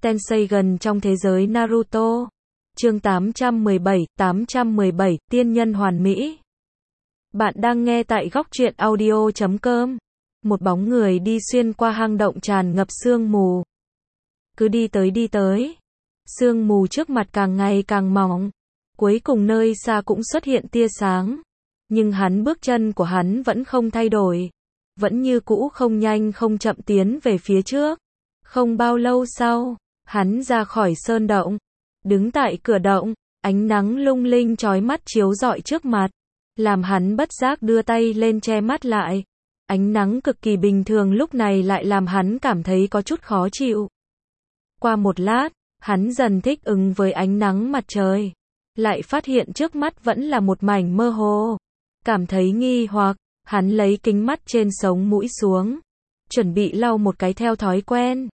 Tensei gần trong thế giới Naruto. Chương 817, Tiên nhân hoàn mỹ. Bạn đang nghe tại góc truyện audio.com. Một bóng người đi xuyên qua hang động tràn ngập sương mù. Cứ đi tới. Sương mù trước mặt càng ngày càng mỏng. Cuối cùng nơi xa cũng xuất hiện tia sáng. Nhưng bước chân của hắn vẫn không thay đổi. Vẫn như cũ không nhanh không chậm tiến về phía trước. Không bao lâu sau, hắn ra khỏi sơn động. Đứng tại cửa động, ánh nắng lung linh chói mắt chiếu rọi trước mặt. Làm hắn bất giác đưa tay lên che mắt lại. Ánh nắng cực kỳ bình thường lúc này lại làm hắn cảm thấy có chút khó chịu. Qua một lát, hắn dần thích ứng với ánh nắng mặt trời. Lại phát hiện trước mắt vẫn là một mảnh mơ hồ. Cảm thấy nghi hoặc, hắn lấy kính mắt trên sống mũi xuống. Chuẩn bị lau một cái theo thói quen.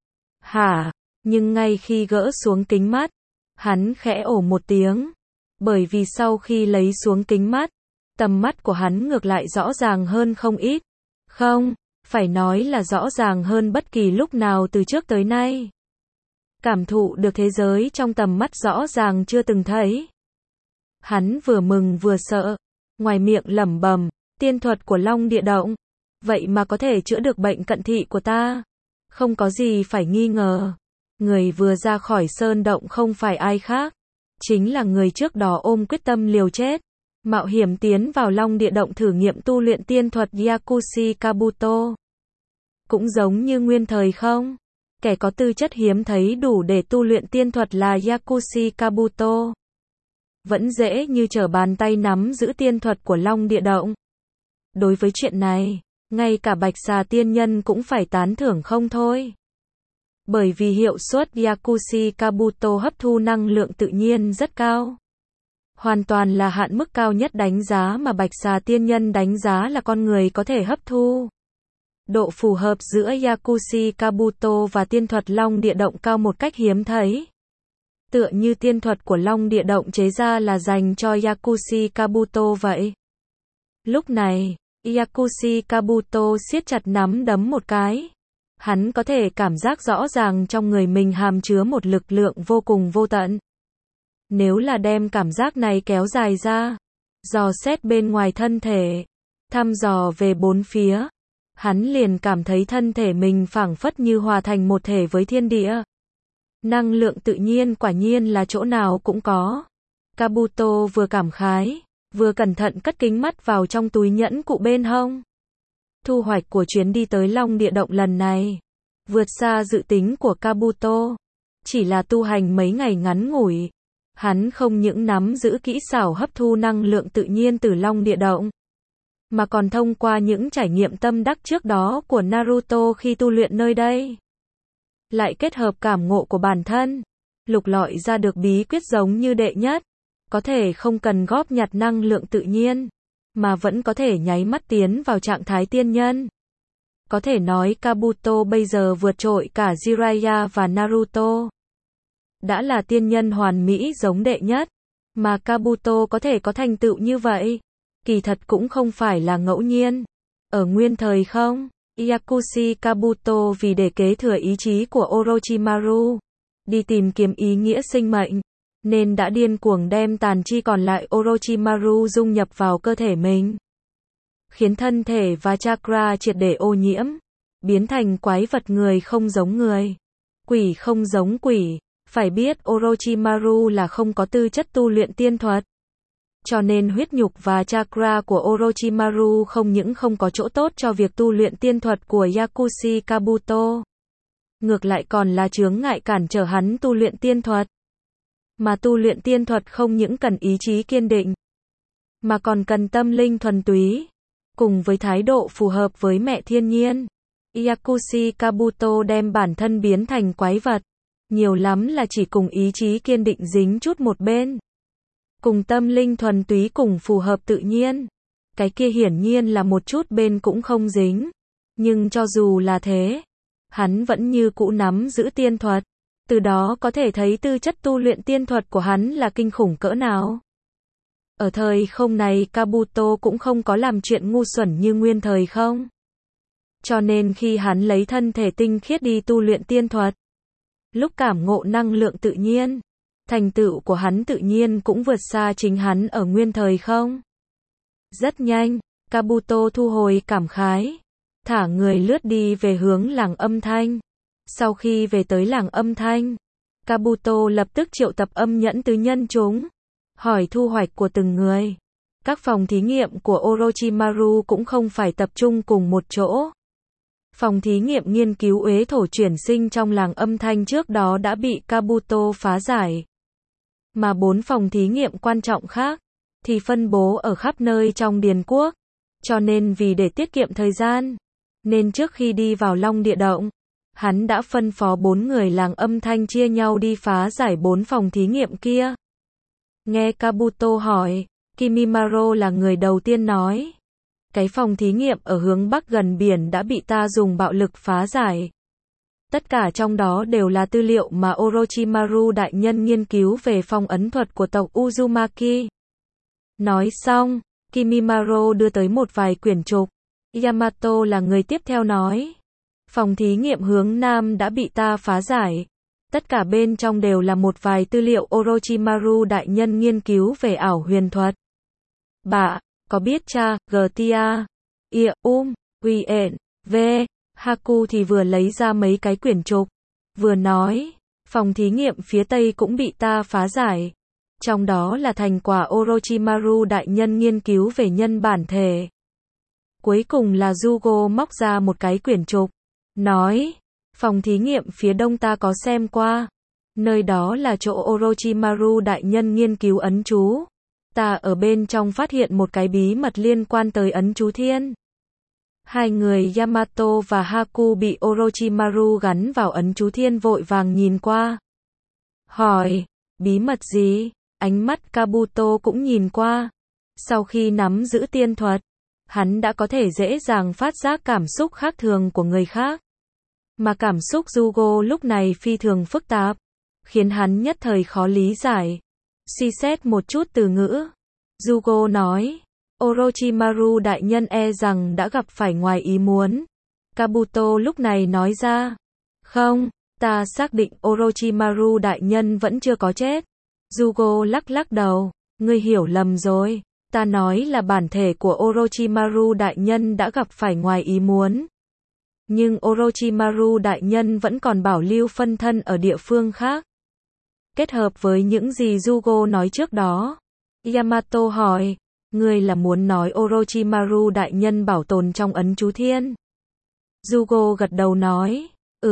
Nhưng ngay khi gỡ xuống kính mắt, hắn khẽ ồ một tiếng. Bởi vì sau khi lấy xuống kính mắt, tầm mắt của hắn ngược lại rõ ràng hơn không ít. Không, phải nói là rõ ràng hơn bất kỳ lúc nào từ trước tới nay. Cảm thụ được thế giới trong tầm mắt rõ ràng chưa từng thấy. Hắn vừa mừng vừa sợ, ngoài miệng lẩm bẩm, tiên thuật của Long Địa Động, vậy mà có thể chữa được bệnh cận thị của ta. Không có gì phải nghi ngờ. Người vừa ra khỏi sơn động không phải ai khác, chính là người trước đó ôm quyết tâm liều chết, mạo hiểm tiến vào Long Địa Động thử nghiệm tu luyện tiên thuật Yakushi Kabuto. Cũng giống như nguyên thời không? Kẻ có tư chất hiếm thấy đủ để tu luyện tiên thuật là Yakushi Kabuto. Vẫn dễ như trở bàn tay nắm giữ tiên thuật của Long Địa Động. Đối với chuyện này, ngay cả Bạch Xà tiên nhân cũng phải tán thưởng không thôi. Bởi vì hiệu suất Yakushi Kabuto hấp thu năng lượng tự nhiên rất cao. Hoàn toàn là hạn mức cao nhất đánh giá mà Bạch Xà tiên nhân đánh giá là con người có thể hấp thu. Độ phù hợp giữa Yakushi Kabuto và tiên thuật Long Địa Động cao một cách hiếm thấy. Tựa như tiên thuật của Long Địa Động chế ra là dành cho Yakushi Kabuto vậy. Lúc này, Yakushi Kabuto siết chặt nắm đấm một cái. Hắn có thể cảm giác rõ ràng trong người mình hàm chứa một lực lượng vô cùng vô tận. Nếu là đem cảm giác này kéo dài ra, dò xét bên ngoài thân thể, thăm dò về bốn phía, hắn liền cảm thấy thân thể mình phảng phất như hòa thành một thể với thiên địa. Năng lượng tự nhiên quả nhiên là chỗ nào cũng có. Kabuto vừa cảm khái, vừa cẩn thận cất kính mắt vào trong túi nhẫn cụ bên hông. Thu hoạch của chuyến đi tới Long Địa Động lần này vượt xa dự tính của Kabuto. Chỉ là tu hành mấy ngày ngắn ngủi, hắn không những nắm giữ kỹ xảo hấp thu năng lượng tự nhiên từ Long Địa Động, mà còn thông qua những trải nghiệm tâm đắc trước đó của Naruto khi tu luyện nơi đây, lại kết hợp cảm ngộ của bản thân, lục lọi ra được bí quyết giống như đệ nhất, có thể không cần góp nhặt năng lượng tự nhiên, mà vẫn có thể nháy mắt tiến vào trạng thái tiên nhân. Có thể nói Kabuto bây giờ vượt trội cả Jiraiya và Naruto. Đã là tiên nhân hoàn mỹ giống đệ nhất, mà Kabuto có thể có thành tựu như vậy, kỳ thật cũng không phải là ngẫu nhiên. Ở nguyên thời không, Yakushi Kabuto vì để kế thừa ý chí của Orochimaru, đi tìm kiếm ý nghĩa sinh mệnh, nên đã điên cuồng đem tàn chi còn lại Orochimaru dung nhập vào cơ thể mình, khiến thân thể và chakra triệt để ô nhiễm, biến thành quái vật người không giống người, quỷ không giống quỷ. Phải biết Orochimaru là không có tư chất tu luyện tiên thuật, cho nên huyết nhục và chakra của Orochimaru không những không có chỗ tốt cho việc tu luyện tiên thuật của Yakushi Kabuto, ngược lại còn là chướng ngại cản trở hắn tu luyện tiên thuật. Mà tu luyện tiên thuật không những cần ý chí kiên định, mà còn cần tâm linh thuần túy, cùng với thái độ phù hợp với mẹ thiên nhiên. Yakushi Kabuto đem bản thân biến thành quái vật, nhiều lắm là chỉ cùng ý chí kiên định dính chút một bên. Cùng tâm linh thuần túy cùng phù hợp tự nhiên. Cái kia hiển nhiên là một chút bên cũng không dính. Nhưng cho dù là thế, hắn vẫn như cũ nắm giữ tiên thuật. Từ đó có thể thấy tư chất tu luyện tiên thuật của hắn là kinh khủng cỡ nào. Ở thời không này Kabuto cũng không có làm chuyện ngu xuẩn như nguyên thời không. Cho nên khi hắn lấy thân thể tinh khiết đi tu luyện tiên thuật, lúc cảm ngộ năng lượng tự nhiên, thành tựu của hắn tự nhiên cũng vượt xa chính hắn ở nguyên thời không. Rất nhanh, Kabuto thu hồi cảm khái, thả người lướt đi về hướng làng âm thanh. Sau khi về tới làng âm thanh, Kabuto lập tức triệu tập âm nhẫn tứ nhân chúng, hỏi thu hoạch của từng người. Các phòng thí nghiệm của Orochimaru cũng không phải tập trung cùng một chỗ. Phòng thí nghiệm nghiên cứu uế thổ chuyển sinh trong làng âm thanh trước đó đã bị Kabuto phá giải. Mà 4 phòng thí nghiệm quan trọng khác, thì phân bố ở khắp nơi trong Điền Quốc. Cho nên vì để tiết kiệm thời gian, nên trước khi đi vào Long Địa Động, hắn đã phân phó 4 người làng âm thanh chia nhau đi phá giải 4 phòng thí nghiệm kia. Nghe Kabuto hỏi, Kimimaro là người đầu tiên nói. Cái phòng thí nghiệm ở hướng bắc gần biển đã bị ta dùng bạo lực phá giải. Tất cả trong đó đều là tư liệu mà Orochimaru đại nhân nghiên cứu về phong ấn thuật của tộc Uzumaki. Nói xong, Kimimaro đưa tới một vài quyển trục. Yamato là người tiếp theo nói. Phòng thí nghiệm hướng nam đã bị ta phá giải. Tất cả bên trong đều là một vài tư liệu Orochimaru đại nhân nghiên cứu về ảo huyền thuật. Bà, có biết cha, Gtia, Uien, V, Haku thì vừa lấy ra mấy cái quyển trục, vừa nói, phòng thí nghiệm phía tây cũng bị ta phá giải. Trong đó là thành quả Orochimaru đại nhân nghiên cứu về nhân bản thể. Cuối cùng là Zugo móc ra một cái quyển trục, nói, phòng thí nghiệm phía đông ta có xem qua. Nơi đó là chỗ Orochimaru đại nhân nghiên cứu ấn chú. Ta ở bên trong phát hiện một cái bí mật liên quan tới ấn chú thiên. Hai người Yamato và Haku bị Orochimaru gắn vào ấn chú thiên vội vàng nhìn qua. Hỏi, bí mật gì? Ánh mắt Kabuto cũng nhìn qua. Sau khi nắm giữ tiên thuật, hắn đã có thể dễ dàng phát giác cảm xúc khác thường của người khác. Mà cảm xúc Zugo lúc này phi thường phức tạp, khiến hắn nhất thời khó lý giải. Suy xét một chút từ ngữ, Zugo nói, Orochimaru đại nhân e rằng đã gặp phải ngoài ý muốn. Kabuto lúc này nói ra, không, ta xác định Orochimaru đại nhân vẫn chưa có chết. Zugo lắc lắc đầu, ngươi hiểu lầm rồi, ta nói là bản thể của Orochimaru đại nhân đã gặp phải ngoài ý muốn. Nhưng Orochimaru đại nhân vẫn còn bảo lưu phân thân ở địa phương khác. Kết hợp với những gì Zugo nói trước đó, Yamato hỏi, ngươi là muốn nói Orochimaru đại nhân bảo tồn trong ấn chú thiên? Zugo gật đầu nói,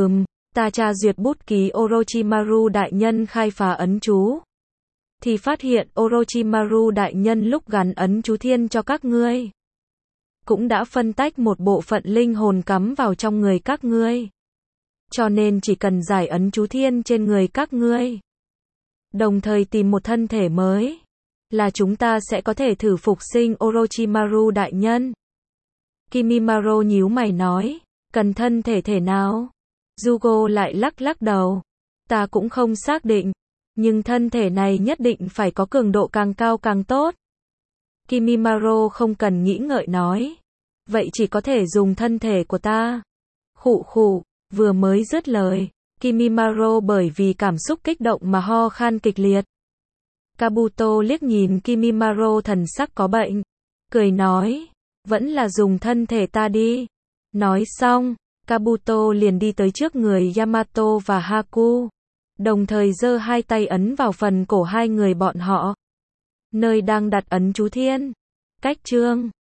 ta tra duyệt bút ký Orochimaru đại nhân khai phá ấn chú. Thì phát hiện Orochimaru đại nhân lúc gắn ấn chú thiên cho các ngươi, cũng đã phân tách một bộ phận linh hồn cắm vào trong người các ngươi. Cho nên chỉ cần giải ấn chú thiên trên người các ngươi, đồng thời tìm một thân thể mới, là chúng ta sẽ có thể thử phục sinh Orochimaru đại nhân. Kimimaro nhíu mày nói, cần thân thể thể nào? Zugo lại lắc lắc đầu, ta cũng không xác định, nhưng thân thể này nhất định phải có cường độ càng cao càng tốt. Kimimaro không cần nghĩ ngợi nói, vậy chỉ có thể dùng thân thể của ta. Khụ khụ, vừa mới dứt lời, Kimimaro bởi vì cảm xúc kích động mà ho khan kịch liệt. Kabuto liếc nhìn Kimimaro thần sắc có bệnh, cười nói, vẫn là dùng thân thể ta đi. Nói xong, Kabuto liền đi tới trước người Yamato và Haku, đồng thời giơ hai tay ấn vào phần cổ hai người bọn họ, nơi đang đặt ấn chú thiên. Cách chương